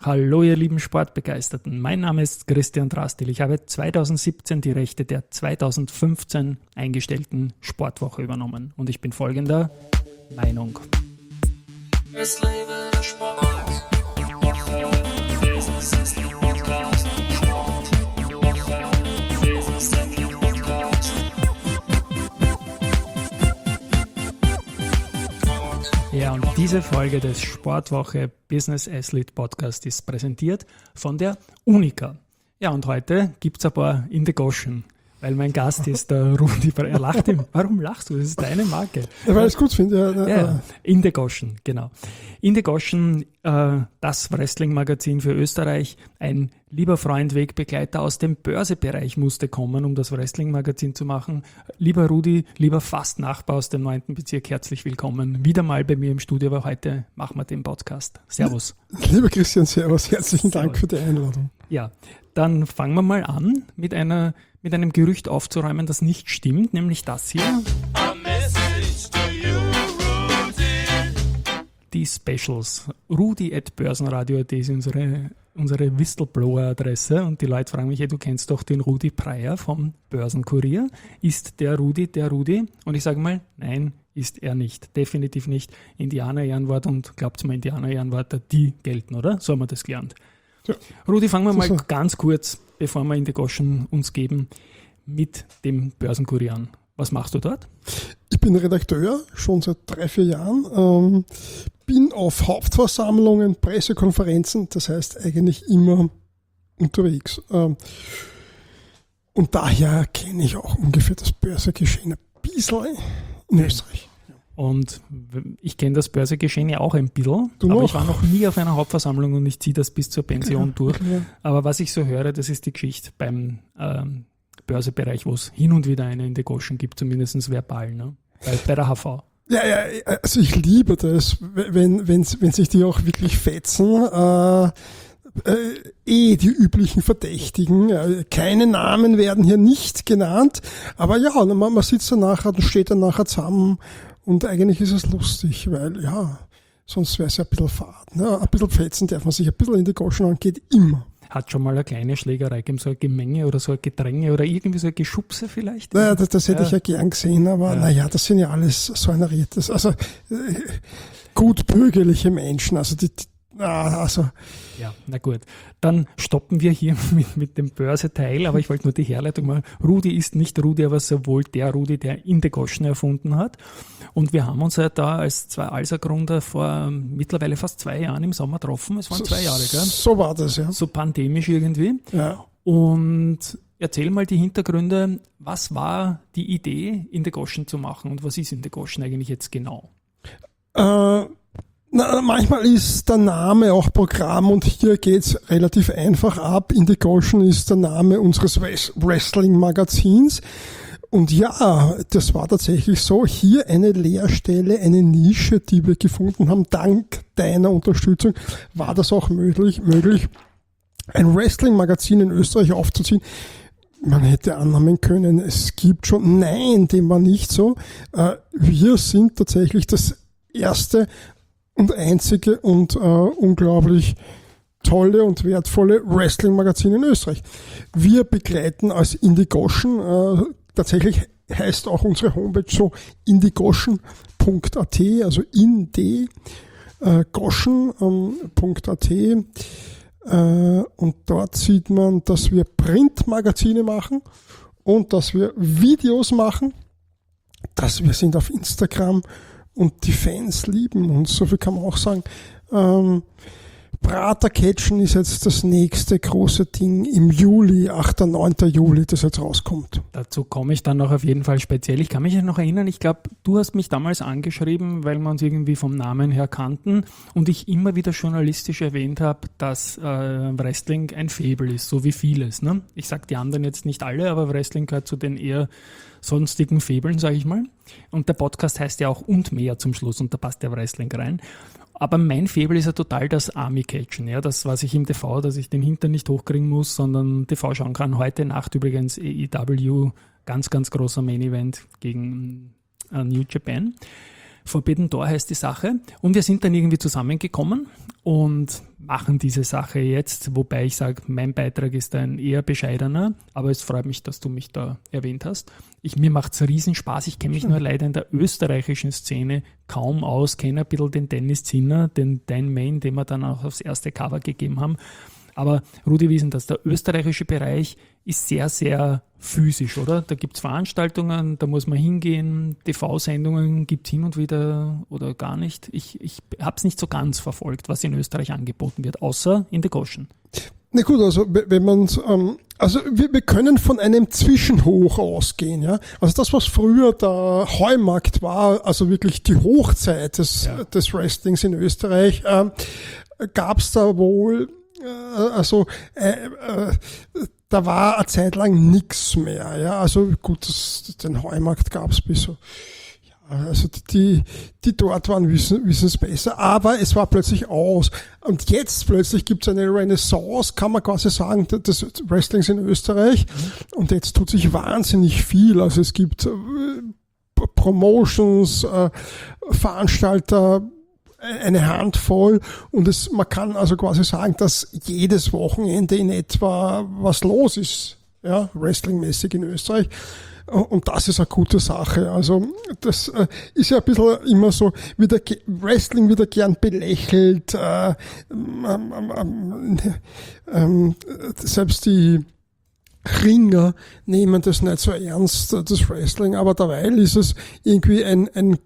Hallo ihr lieben Sportbegeisterten, mein Name ist Christian Drastil. Ich habe 2017 die Rechte der 2015 eingestellten Sportwoche übernommen und ich bin folgender Meinung. Es lebe der Sport. Ja, und diese Folge des Sportwoche Business Athlete Podcast ist präsentiert von der Unica. Ja, und heute gibt es ein paar in the Goschen, weil mein Gast ist der Rudi. Er lacht ihm. Warum lachst du? Das ist deine Marke. Ja, weil ich es gut finde. Ja, in the Goschen, genau. In the Goschen, das Wrestling-Magazin für Österreich. Ein lieber Freund, Wegbegleiter aus dem Börsebereich musste kommen, um das Wrestling-Magazin zu machen. Lieber Rudi, lieber fast Nachbar aus dem 9. Bezirk, herzlich willkommen. Wieder mal bei mir im Studio, aber heute machen wir den Podcast. Servus. Lieber Christian, servus. Herzlichen Dank für die Einladung. Ja, dann fangen wir mal an, mit einem Gerücht aufzuräumen, das nicht stimmt, nämlich das hier. Die Specials. Rudi@börsenradio.at ist unsere Whistleblower-Adresse und die Leute fragen mich, du kennst doch den Rudi Preyer vom Börsenkurier. Ist der Rudi der Rudi? Und ich sage mal, nein, ist er nicht. Definitiv nicht. Indianer-Ehrenwort und glaubt's mir, Indianer-Ehrenwörter, die gelten, oder? So haben wir das gelernt. Ja. Rudi, fangen wir mal ganz kurz, bevor wir in die Goschen uns geben, mit dem Börsenkurier an. Was machst du dort? Ich bin Redakteur, schon seit 3-4 Jahren. Bin auf Hauptversammlungen, Pressekonferenzen, das heißt eigentlich immer unterwegs. Und daher kenne ich auch ungefähr das Börsegeschehen ein bisschen in Österreich. Und ich kenne das Börsegeschehen ja auch ein bisschen, ich war noch nie auf einer Hauptversammlung und ich ziehe das bis zur Pension durch. Ja. Aber was ich so höre, das ist die Geschichte beim Börsebereich, wo es hin und wieder eine in die Goschen gibt, zumindest verbal, ne? Bei der HV. Ja, also ich liebe das, wenn sich die auch wirklich fetzen. Die üblichen Verdächtigen. Keine Namen werden hier nicht genannt, aber ja, man sitzt dann nachher und steht dann nachher zusammen und eigentlich ist es lustig, weil ja, sonst wäre es ja ein bisschen fad. Ne? Ein bisschen fetzen darf man sich, ein bisschen in die Goschen an, geht immer. Hat schon mal eine kleine Schlägerei gegeben, so ein Gemenge oder so ein Gedränge oder irgendwie so ein Geschubse vielleicht? Naja, das hätte ich ja gern gesehen, aber naja, das sind ja alles so ein Rätes, also gut bürgerliche Menschen, also Ja, na gut. Dann stoppen wir hier mit dem Börseteil, aber ich wollte nur die Herleitung machen. Rudi ist nicht Rudi, aber sowohl der Rudi, der in the Goschen erfunden hat. Und wir haben uns ja da als zwei Alsergründer vor mittlerweile fast 2 Jahren im Sommer getroffen. Es waren 2 Jahre, gell? So war das, ja. So pandemisch irgendwie. Ja. Und erzähl mal die Hintergründe. Was war die Idee, in the Goschen zu machen und was ist in the Goschen eigentlich jetzt genau? Manchmal ist der Name auch Programm und hier geht's relativ einfach ab. In the Goschen ist der Name unseres Wrestling-Magazins. Und ja, das war tatsächlich so. Hier eine Leerstelle, eine Nische, die wir gefunden haben. Dank deiner Unterstützung war das auch möglich, ein Wrestling-Magazin in Österreich aufzuziehen. Man hätte annehmen können, es gibt schon. Nein, dem war nicht so. Wir sind tatsächlich das erste und einzige und unglaublich tolle und wertvolle Wrestling-Magazin in Österreich. Wir begleiten als in the Goschen, tatsächlich heißt auch unsere Homepage so indigoschen.at, also goschen.at, und dort sieht man, dass wir Printmagazine machen und dass wir Videos machen, dass wir sind auf Instagram und die Fans lieben uns, so viel kann man auch sagen. Prater Catchen ist jetzt das nächste große Ding im Juli, 8. 9. Juli, das jetzt rauskommt. Dazu komme ich dann noch auf jeden Fall speziell. Ich kann mich noch erinnern, ich glaube, du hast mich damals angeschrieben, weil wir uns irgendwie vom Namen her kannten und ich immer wieder journalistisch erwähnt habe, dass Wrestling ein Faible ist, so wie vieles. Ne? Ich sage die anderen jetzt nicht alle, aber Wrestling gehört zu den eher sonstigen Faibln, sage ich mal. Und der Podcast heißt ja auch und mehr zum Schluss und da passt der Wrestling rein. Aber mein Faible ist ja total das Army-Catchen, ja, das, was ich im TV, dass ich den Hintern nicht hochkriegen muss, sondern TV schauen kann. Heute Nacht übrigens AEW, ganz, ganz großer Main-Event gegen New Japan. Forbidden Door heißt die Sache. Und wir sind dann irgendwie zusammengekommen und machen diese Sache jetzt, wobei ich sage, mein Beitrag ist ein eher bescheidener, aber es freut mich, dass du mich da erwähnt hast. Mir macht es riesen Spaß. Ich kenne mich nur leider in der österreichischen Szene kaum aus, kenne ein bisschen den Dennis Zinner, den Dan Main, den wir dann auch aufs erste Cover gegeben haben. Aber Rudi, wie ist denn das? Der österreichische Bereich ist sehr, sehr physisch, oder? Da gibt es Veranstaltungen, da muss man hingehen, TV-Sendungen gibt es hin und wieder oder gar nicht. Ich habe es nicht so ganz verfolgt, was in Österreich angeboten wird, außer in The Goshen. Na gut, also wenn man also wir können von einem Zwischenhoch ausgehen, ja. Also das, was früher der Heumarkt war, also wirklich die Hochzeit des Wrestlings in Österreich, gab es da wohl da war eine Zeit lang nichts mehr, ja. Also gut, den Heumarkt gab es bis so. Also die dort waren, wissen es besser, aber es war plötzlich aus. Und jetzt plötzlich gibt es eine Renaissance, kann man quasi sagen, des Wrestlings in Österreich. Und jetzt tut sich wahnsinnig viel. Also es gibt Promotions, Veranstalter, eine Handvoll, und man kann also quasi sagen, dass jedes Wochenende in etwa was los ist, ja, wrestlingmäßig in Österreich. Und das ist eine gute Sache. Also das ist ja ein bisschen immer so, Wrestling wird gern belächelt. Selbst die Ringer nehmen das nicht so ernst, das Wrestling. Aber derweil ist es irgendwie ein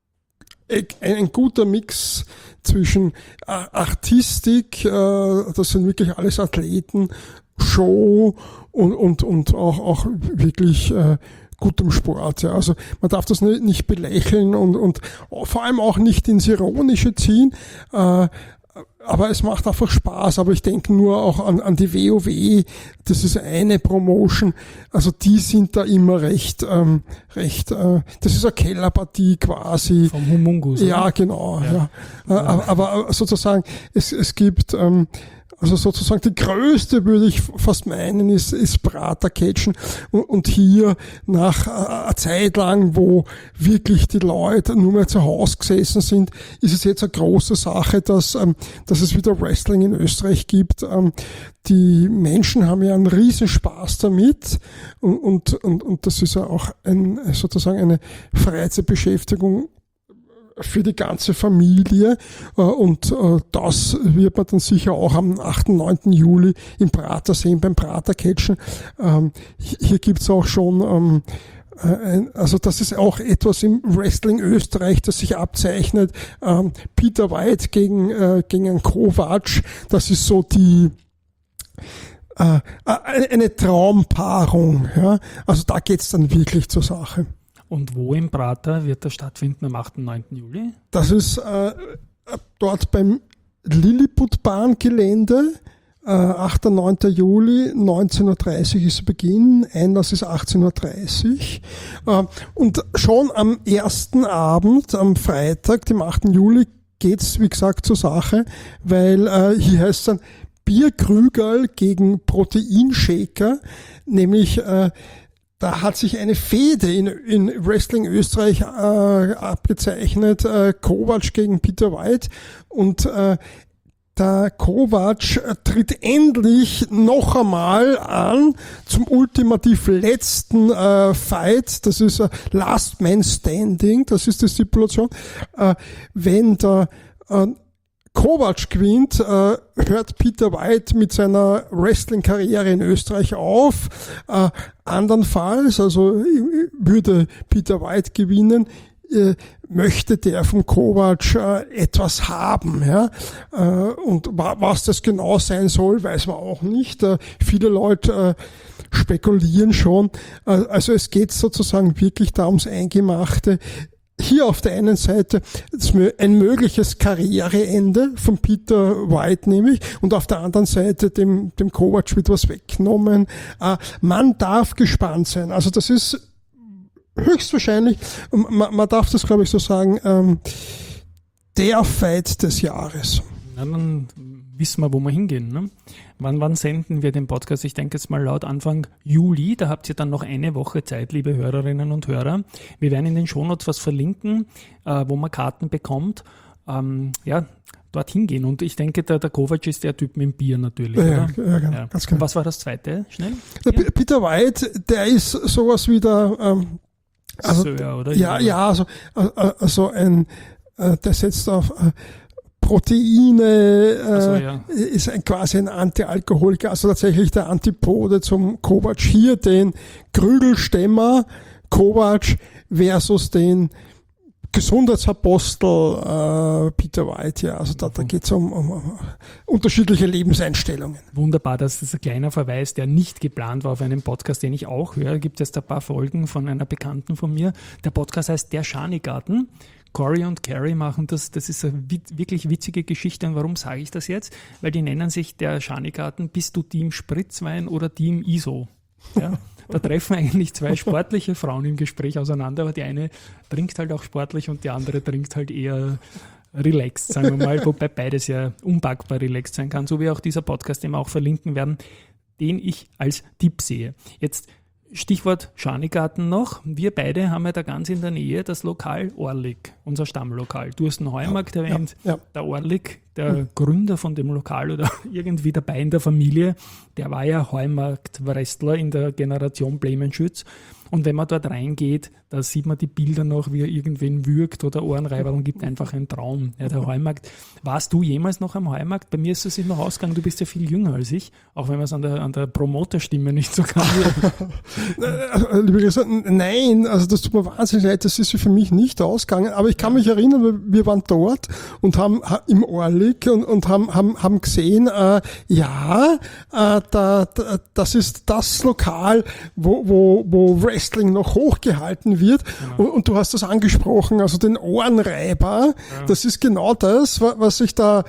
guter Mix zwischen Artistik, das sind wirklich alles Athleten, Show und auch wirklich gutem Sport. Ja. Also man darf das nicht belächeln und vor allem auch nicht ins Ironische ziehen. Aber es macht einfach Spaß. Aber ich denke nur auch an die WoW. Das ist eine Promotion. Also die sind da immer recht, das ist eine Kellerpartie quasi. Vom Humungus. Ja, genau. Ja. Aber sozusagen, es gibt, also sozusagen die größte, würde ich fast meinen, ist Pratercatchen. Und hier nach einer Zeit lang, wo wirklich die Leute nur mehr zu Hause gesessen sind, ist es jetzt eine große Sache, dass es wieder Wrestling in Österreich gibt. Die Menschen haben ja einen riesen Spaß damit und das ist ja auch sozusagen eine Freizeitbeschäftigung für die ganze Familie, und das wird man dann sicher auch am 8. und 9. Juli im Prater sehen, beim Pratercatchen. Hier gibt's auch schon also das ist auch etwas im Wrestling Österreich, das sich abzeichnet. Peter White gegen einen Kovac, das ist so eine Traumpaarung. Ja? Also da geht's dann wirklich zur Sache. Und wo im Prater wird das stattfinden am 8. und 9. Juli? Das ist dort beim Lilliput-Bahngelände. 8. und 9. Juli, 19.30 Uhr ist Beginn, Einlass ist 18.30 Uhr. Und schon am ersten Abend, am Freitag, dem 8. Juli, geht's wie gesagt zur Sache, weil hier heißt es dann Bierkrügerl gegen Proteinshaker, nämlich da hat sich eine Fehde in Wrestling Österreich abgezeichnet, Kovac gegen Peter White, und der Kovac tritt endlich noch einmal an zum ultimativ letzten Fight, das ist Last Man Standing, das ist die Stipulation. Wenn der Kovac gewinnt, hört Peter White mit seiner Wrestling-Karriere in Österreich auf. Andernfalls, also würde Peter White gewinnen, möchte der vom Kovac etwas haben. Ja? Und was das genau sein soll, weiß man auch nicht. Viele Leute spekulieren schon. Also es geht sozusagen wirklich da ums Eingemachte. Hier auf der einen Seite ein mögliches Karriereende von Peter White nämlich, und auf der anderen Seite dem Kovac wird was weggenommen. Man darf gespannt sein. Also das ist höchstwahrscheinlich, man darf das glaube ich so sagen, der Fight des Jahres. Na, dann wissen wir, wo wir hingehen. Ne? Wann senden wir den Podcast? Ich denke jetzt mal laut Anfang Juli. Da habt ihr dann noch eine Woche Zeit, liebe Hörerinnen und Hörer. Wir werden in den Shownotes was verlinken, wo man Karten bekommt. Dorthin gehen. Und ich denke, der Kovac ist der Typ mit dem Bier natürlich, oder? Ja, ganz genau. Und was war das zweite? Schnell? Peter White, der ist sowas wie der oder? Der setzt auf Proteine, ist quasi ein Antialkoholiker, also tatsächlich der Antipode zum Kovac. Hier den Krügelstämmer Kovac versus den Gesundheitsapostel Peter White. Ja, also da geht es um unterschiedliche Lebenseinstellungen. Wunderbar, das ist ein kleiner Verweis, der nicht geplant war auf einen Podcast, den ich auch höre. Gibt es ein paar Folgen von einer Bekannten von mir. Der Podcast heißt Der Schanigarten. Corey und Carrie machen das. Das ist eine wirklich witzige Geschichte. Und warum sage ich das jetzt? Weil die nennen sich Der Schanigarten. Bist du Team Spritzwein oder Team ISO? Ja. Da treffen eigentlich zwei sportliche Frauen im Gespräch auseinander, aber die eine trinkt halt auch sportlich und die andere trinkt halt eher relaxed, sagen wir mal, wobei beides ja unpackbar relaxed sein kann, so wie auch dieser Podcast, den wir auch verlinken werden, den ich als Tipp sehe. Jetzt Stichwort Schanigarten noch. Wir beide haben ja da ganz in der Nähe das Lokal Orlik, unser Stammlokal. Du hast den Heumarkt erwähnt. Ja. Der Orlik, der Gründer von dem Lokal oder irgendwie dabei in der Familie, der war ja Heumarkt-Wrestler in der Generation Bleimenschütz. Und wenn man dort reingeht, da sieht man die Bilder noch, wie er irgendwen würgt oder Ohrenreiber und gibt einfach einen Traum. Ja, der Heumarkt. Warst du jemals noch am Heumarkt? Bei mir ist es immer ausgegangen, du bist ja viel jünger als ich, auch wenn man es an der Promoterstimme nicht so kann. Liebe Grüße, nein, also das tut mir wahnsinnig leid, das ist für mich nicht ausgegangen, aber ich kann mich erinnern, wir waren dort und haben im Orlik und haben gesehen, das ist das Lokal, wo Wrestling noch hochgehalten wird. Genau. Und du hast das angesprochen, also den Ohrenreiber. Ja. Das ist genau das, was sich da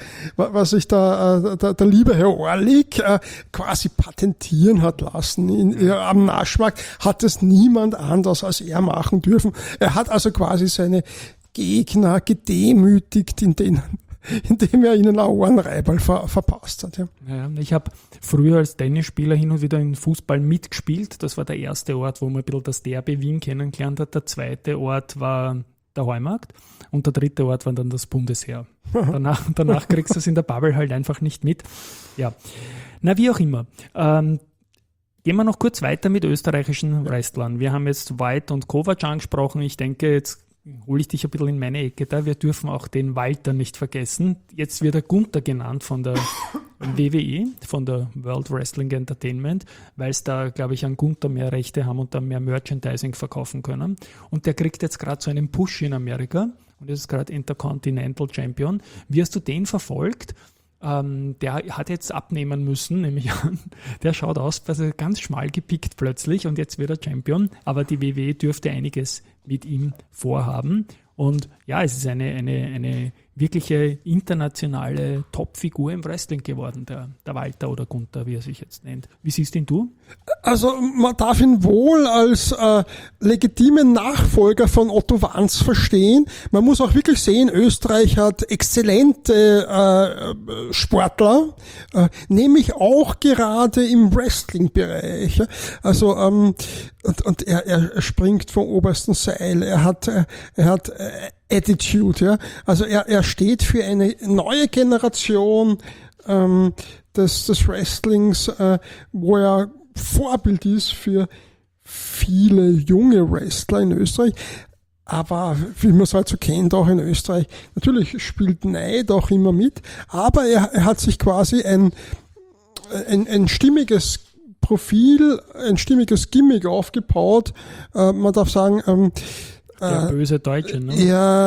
der liebe Herr Orlik quasi patentieren hat lassen. Am Naschmarkt hat es niemand anders als er machen dürfen. Er hat also quasi seine Gegner gedemütigt, indem er ihnen einen Ohrenreiberl verpasst hat. Ja. Ja, ich habe früher als Tennisspieler hin und wieder in Fußball mitgespielt. Das war der erste Ort, wo man ein bisschen das Derby Wien kennengelernt hat. Der zweite Ort war der Heumarkt und der dritte Ort war dann das Bundesheer. Danach kriegst du es in der Bubble halt einfach nicht mit. Ja, na wie auch immer. Gehen wir noch kurz weiter mit österreichischen Wrestlern. Wir haben jetzt White und Kovac angesprochen. Ich denke, jetzt hole ich dich ein bisschen in meine Ecke da. Wir dürfen auch den Walter nicht vergessen. Jetzt wird er Gunther genannt von der WWE, von der World Wrestling Entertainment, weil es da, glaube ich, an Gunther mehr Rechte haben und dann mehr Merchandising verkaufen können. Und der kriegt jetzt gerade so einen Push in Amerika und ist gerade Intercontinental Champion. Wie hast du den verfolgt? Der hat jetzt abnehmen müssen, nehme ich an. Der schaut aus, also ganz schmal gepickt plötzlich und jetzt wird er Champion. Aber die WWE dürfte einiges mit ihm vorhaben. Und ja, es ist eine wirkliche internationale Top-Figur im Wrestling geworden, der Walter oder Gunther, wie er sich jetzt nennt. Wie siehst ihn du? Also man darf ihn wohl als legitimen Nachfolger von Otto Wanz verstehen. Man muss auch wirklich sehen, Österreich hat exzellente Sportler, nämlich auch gerade im Wrestling-Bereich. Also und er springt vom obersten Seil. Er hat Attitude, ja. Also er steht für eine neue Generation des Wrestlings, wo er Vorbild ist für viele junge Wrestler in Österreich. Aber wie man es halt so kennt, auch in Österreich, natürlich spielt Neid auch immer mit, aber er hat sich quasi ein stimmiges Profil, ein stimmiges Gimmick aufgebaut. Man darf sagen, der böse Deutsche, ne?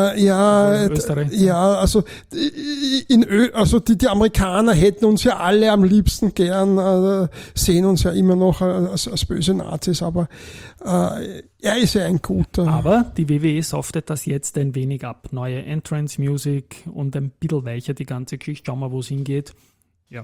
Also die Amerikaner hätten uns ja alle am liebsten gern, sehen uns ja immer noch als böse Nazis, aber er ist ja ein guter. Aber die WWE softet das jetzt ein wenig ab. Neue Entrance Music und ein bisschen weicher die ganze Geschichte. Schauen wir, wo es hingeht. Ja.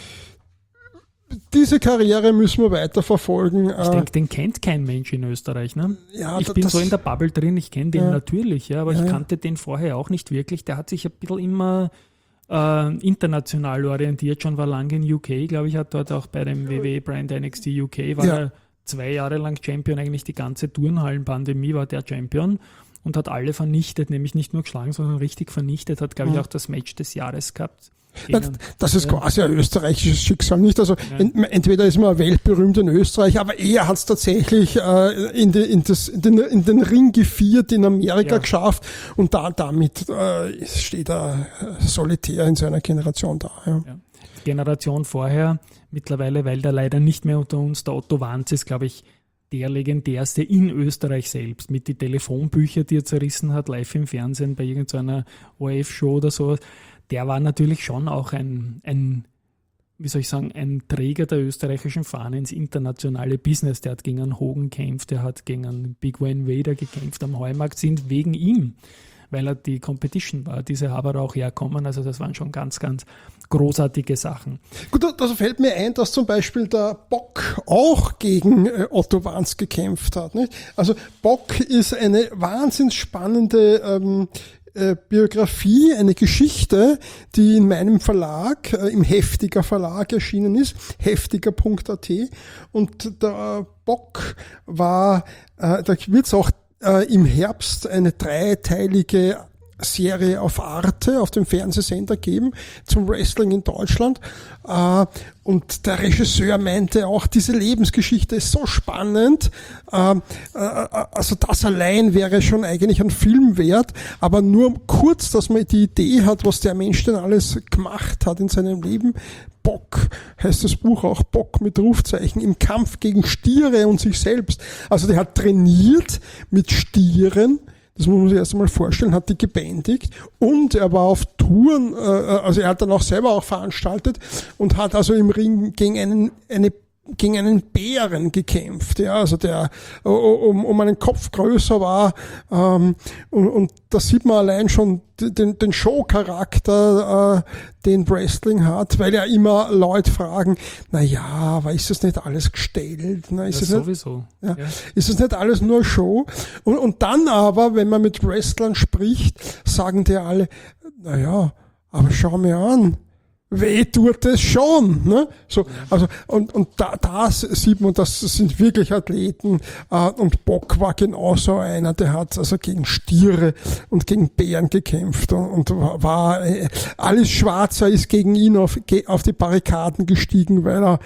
Diese Karriere müssen wir weiter verfolgen. Ich denke, den kennt kein Mensch in Österreich. Ne? Ja, ich bin so in der Bubble drin, ich kenne den natürlich, ja, aber ich kannte den vorher auch nicht wirklich. Der hat sich ein bisschen immer international orientiert, schon war lange in UK, glaube ich, hat dort auch bei dem WWE-Brand NXT UK, war er 2 Jahre lang Champion, eigentlich die ganze Turnhallen-Pandemie war der Champion und hat alle vernichtet, nämlich nicht nur geschlagen, sondern richtig vernichtet, hat, glaube ich, auch das Match des Jahres gehabt. Das ist quasi ein österreichisches Schicksal, nicht? Also entweder ist man weltberühmt in Österreich, aber er hat es tatsächlich in den Ring geviert, in Amerika geschafft und damit steht er solitär in seiner Generation da. Ja. Ja. Generation vorher, mittlerweile, weil der leider nicht mehr unter uns, der Otto Wanz ist, glaube ich, der legendärste in Österreich selbst, mit den Telefonbüchern, die er zerrissen hat, live im Fernsehen bei irgendeiner ORF-Show oder so. Der war natürlich schon auch ein Träger der österreichischen Fahne ins internationale Business. Der hat gegen einen Hogan gekämpft, der hat gegen einen Big Wayne Vader gekämpft am Heumarkt, sind wegen ihm, weil er die Competition war, diese haben auch herkommen. Also das waren schon ganz, ganz großartige Sachen. Gut, da fällt mir ein, dass zum Beispiel der Bock auch gegen Otto Wanz gekämpft hat. Nicht? Also Bock ist eine wahnsinnig spannende Biografie, eine Geschichte, die in meinem Verlag, im Heftiger Verlag erschienen ist, heftiger.at, und der Bock war, da wird es auch im Herbst eine 3-teilige Serie auf Arte, auf dem Fernsehsender geben, zum Wrestling in Deutschland. Und der Regisseur meinte auch, diese Lebensgeschichte ist so spannend, also das allein wäre schon eigentlich ein Film wert, aber nur kurz, dass man die Idee hat, was der Mensch denn alles gemacht hat in seinem Leben. Bock heißt das Buch auch, Bock mit Rufzeichen, im Kampf gegen Stiere und sich selbst. Also der hat trainiert mit Stieren, das muss man sich erst einmal vorstellen, hat die gebändigt und er war auf Touren, also er hat dann auch selber auch veranstaltet und hat also im Ring gegen einen Bären gekämpft, ja, also der um einen Kopf größer war, und da sieht man allein schon den Show-Charakter, den Wrestling hat, weil ja immer Leute fragen, na ja, aber ist das nicht alles gestellt? Na, ist es sowieso. Nicht, ja, ist es nicht alles nur Show? Und dann aber, wenn man mit Wrestlern spricht, sagen die alle, na ja, aber schau mir an, weh tut es schon, ne? So, also, und da sieht man, das sind wirklich Athleten, und Bock war genauso einer, der hat also gegen Stiere und gegen Bären gekämpft und war, alles Schwarzer ist gegen ihn auf die Barrikaden gestiegen, weil er,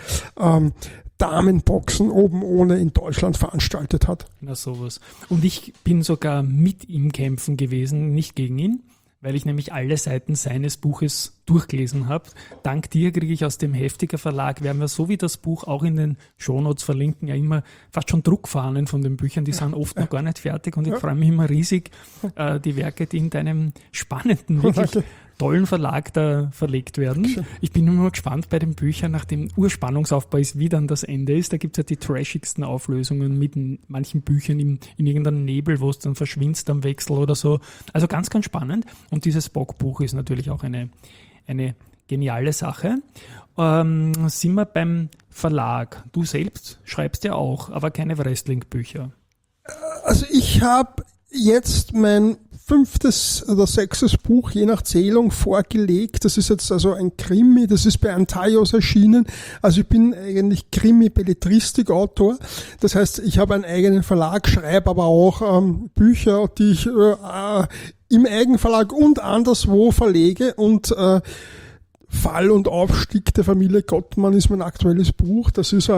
Damenboxen oben ohne in Deutschland veranstaltet hat. Na sowas. Und ich bin sogar mit ihm kämpfen gewesen, nicht gegen ihn, weil ich nämlich alle Seiten seines Buches durchgelesen habe. Dank dir kriege ich aus dem Heftiger Verlag, werden wir so wie das Buch auch in den Shownotes verlinken, ja immer fast schon Druckfahnen von den Büchern, die sind oft noch gar nicht fertig und ich freue mich immer riesig, die Werke, die in deinem spannenden, wirklich tollen Verlag da verlegt werden. Ich bin immer gespannt bei den Büchern, nach dem Urspannungsaufbau ist, wie dann das Ende ist. Da gibt es ja die trashigsten Auflösungen mit manchen Büchern in irgendeinem Nebel, wo es dann verschwindet am Wechsel oder so. Also ganz, ganz spannend. Und dieses Bock-Buch ist natürlich auch eine geniale Sache. Sind wir beim Verlag. Du selbst schreibst ja auch, aber keine Wrestling-Bücher. Also ich habe jetzt mein 5. oder 6. Buch, je nach Zählung, vorgelegt. Das ist jetzt also ein Krimi, das ist bei Antaios erschienen. Also ich bin eigentlich Krimi-Belletristik-Autor. Das heißt, ich habe einen eigenen Verlag, schreibe aber auch Bücher, die ich im Eigenverlag und anderswo verlege. Und Fall und Aufstieg der Familie Gottmann ist mein aktuelles Buch. Das ist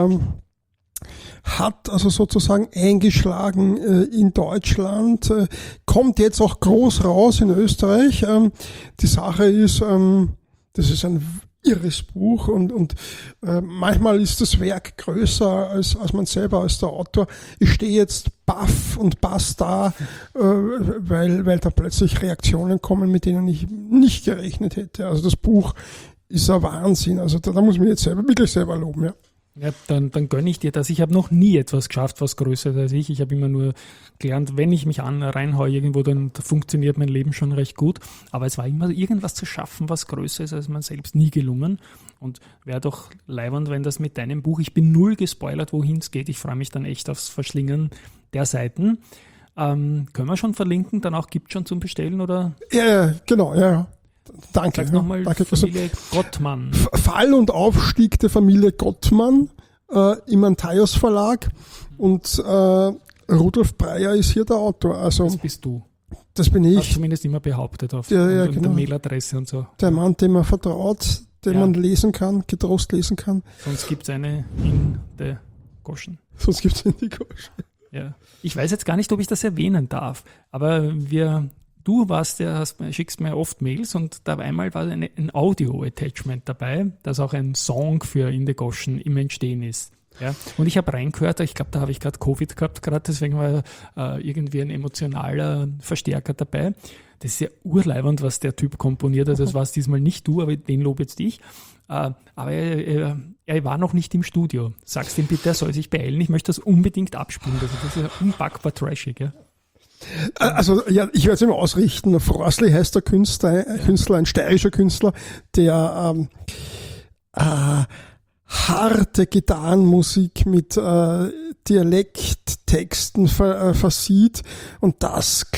hat also sozusagen eingeschlagen in Deutschland, kommt jetzt auch groß raus in Österreich. Die Sache ist, das ist ein irres Buch und manchmal ist das Werk größer als man selber, als der Autor. Ich stehe jetzt baff und bass da, weil da plötzlich Reaktionen kommen, mit denen ich nicht gerechnet hätte. Also das Buch ist ein Wahnsinn. Also da muss ich mich jetzt wirklich selber loben, ja. Ja, dann gönne ich dir das. Ich habe noch nie etwas geschafft, was größer ist als ich. Ich habe immer nur gelernt, wenn ich mich reinhaue irgendwo, dann funktioniert mein Leben schon recht gut. Aber es war immer irgendwas zu schaffen, was größer ist als man selbst, nie gelungen. Und wäre doch leiwand, wenn das mit deinem Buch, ich bin null gespoilert, wohin es geht. Ich freue mich dann echt aufs Verschlingen der Seiten. Können wir schon verlinken, dann auch gibt es schon zum Bestellen, oder? Ja, genau, ja. Danke. Sag nochmal danke. Familie Gottmann. Fall und Aufstieg der Familie Gottmann im Antaios Verlag und Rudolf Breyer ist hier der Autor. Also, Das bist du. das bin Hast ich, zumindest immer behauptet auf Ja, der genau. Mailadresse und so. der Mann, dem man vertraut, den Ja. man lesen kann, getrost lesen kann. Sonst gibt es eine in der Goschen. Sonst gibt es in die Gosch. Ja. Ich weiß jetzt gar nicht, ob ich das erwähnen darf, aber du schickst mir oft Mails und da einmal war ein Audio-Attachment dabei, das auch ein Song für In the Goschen im Entstehen ist. Ja. Und ich habe reingehört, ich glaube, da habe ich gerade Covid gehabt, gerade deswegen war irgendwie ein emotionaler Verstärker dabei. Das ist ja urleibend, was der Typ komponiert hat. Das war es diesmal nicht du, aber den lobe jetzt ich. Aber er war noch nicht im Studio. Sag's ihm bitte, er soll sich beeilen. Ich möchte das unbedingt abspielen. Das ist ja unpackbar trashig. Ja. Also ja, ich werde es ihm ausrichten. Frosli heißt der Künstler, ein steirischer Künstler, der harte Gitarrenmusik mit Dialekttexten versieht und das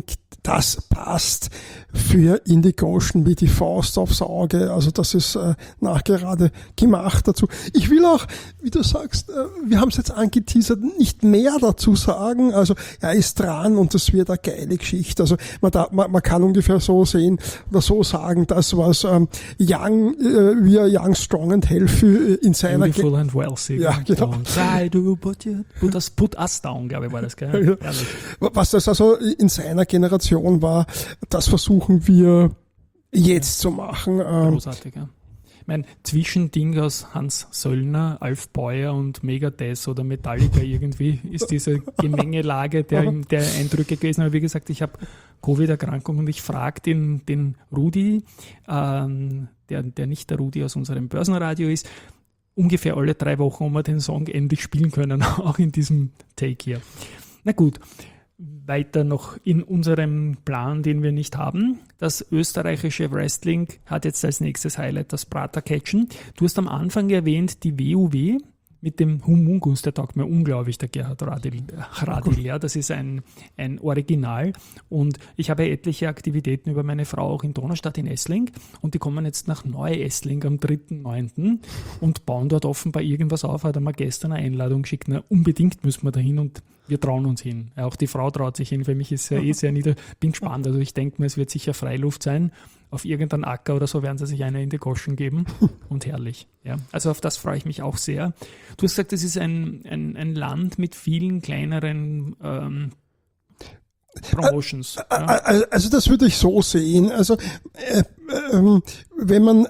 passt für In the Goschen wie die Faust aufs Auge. Also das ist nachgerade gemacht dazu. Ich will auch, wie du sagst, wir haben es jetzt angeteasert, nicht mehr dazu sagen. Also er ist dran und das wird eine geile Geschichte. Also man kann ungefähr so sehen oder so sagen, das was we are young, strong and healthy in seiner Beautiful and wealthy. Ja, genau. Und try to put us down, glaube ich, war das, gell? Ja. Was das also in seiner Generation war, das versuchen wir jetzt zu machen. Großartig, ja. Ich meine, Zwischending aus Hans Söllner, Alf Beuer und Megadeth oder Metallica irgendwie ist diese Gemengelage der Eindrücke gewesen. Aber wie gesagt, ich habe Covid-Erkrankung und ich frage den Rudi, der nicht der Rudi aus unserem Börsenradio ist, ungefähr alle 3 Wochen, ob wir den Song endlich spielen können, auch in diesem Take hier. Na gut. Weiter noch in unserem Plan, den wir nicht haben. Das österreichische Wrestling hat jetzt als nächstes Highlight das Prater-Catchen. Du hast am Anfang erwähnt, die WUW mit dem Humungus, der taugt mir unglaublich, der Gerhard Radl. Ja, das ist ein Original. Und ich habe etliche Aktivitäten über meine Frau auch in Donaustadt in Essling und die kommen jetzt nach Neu-Essling am 3.9. und bauen dort offenbar irgendwas auf. Hat er mir gestern eine Einladung geschickt. Na, unbedingt müssen wir da hin und wir trauen uns hin. Auch die Frau traut sich hin. Für mich ist es ja sehr nieder. Bin gespannt. Also ich denke mir, es wird sicher Freiluft sein. Auf irgendeinem Acker oder so werden sie sich eine in die Goschen geben. Und herrlich. Ja. Also auf das freue ich mich auch sehr. Du hast gesagt, es ist ein Land mit vielen kleineren Promotions. Also das würde ich so sehen. Also wenn man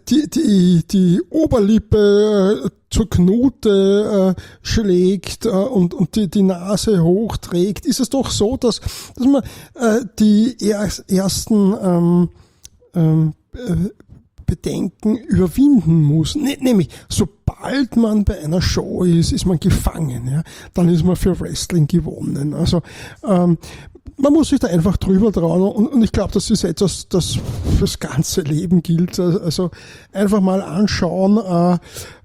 die Oberlippe zur Knute schlägt und die Nase hochträgt, ist es doch so, dass man die ersten Bedenken überwinden muss. Nämlich, sobald man bei einer Show ist man gefangen. Ja? Dann ist man für Wrestling gewonnen. Also man muss sich da einfach drüber trauen und ich glaube, das ist etwas, das fürs ganze Leben gilt. Also einfach mal anschauen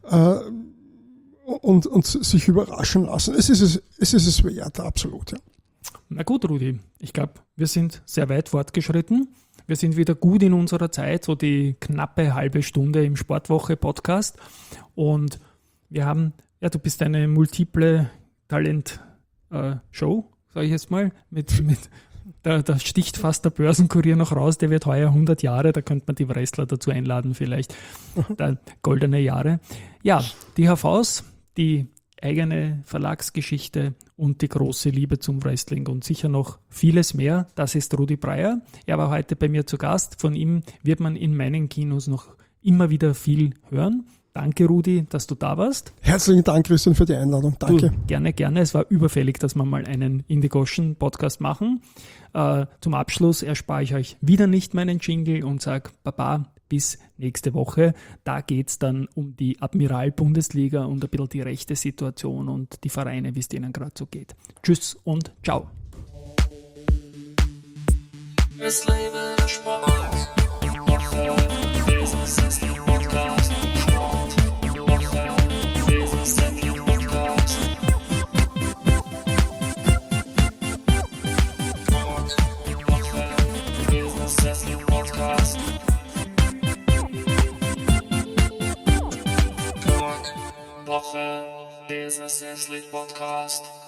und sich überraschen lassen. Es ist es wert, absolut. Ja. Na gut, Rudi, ich glaube, wir sind sehr weit fortgeschritten. Wir sind wieder gut in unserer Zeit, so die knappe halbe Stunde im Sportwoche-Podcast. Und wir haben, ja, du bist eine multiple Talent-Show, sage ich jetzt mal. Da sticht fast der Börsenkurier noch raus, der wird heuer 100 Jahre, da könnte man die Wrestler dazu einladen vielleicht. Da goldene Jahre. Ja, die HVs, die eigene Verlagsgeschichte und die große Liebe zum Wrestling und sicher noch vieles mehr. Das ist Rudi Breyer. Er war heute bei mir zu Gast. Von ihm wird man in meinen Kinos noch immer wieder viel hören. Danke, Rudi, dass du da warst. Herzlichen Dank, Christian, für die Einladung. Danke. Gerne, gerne. Es war überfällig, dass wir mal einen In the Goschen Podcast machen. Zum Abschluss erspare ich euch wieder nicht meinen Jingle und sage Baba, bis nächste Woche. Da geht es dann um die Admiral-Bundesliga und ein bisschen die rechte Situation und die Vereine, wie es denen gerade so geht. Tschüss und ciao. Es lebe der Sport. Business ist der Podcast. Sport. Business ist der Podcast. Sport. Business ist der Podcast. Business Wrestling Podcast.